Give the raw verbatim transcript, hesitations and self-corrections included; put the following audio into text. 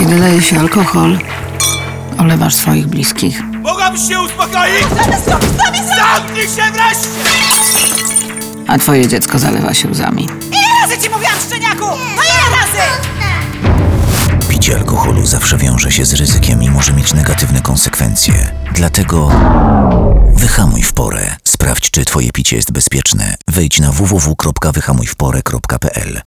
Gdy leje się alkohol, olewasz swoich bliskich. Mogłabyś się uspokoić? Zamknij się wreszcie! A twoje dziecko zalewa się łzami. Ile razy ci mówiłam, szczeniaku? No ile razy? Picie alkoholu zawsze wiąże się z ryzykiem i może mieć negatywne konsekwencje. Dlatego wyhamuj w porę. Sprawdź, czy twoje picie jest bezpieczne. Wejdź na w w w kropka wyhamuj w porę kropka p l.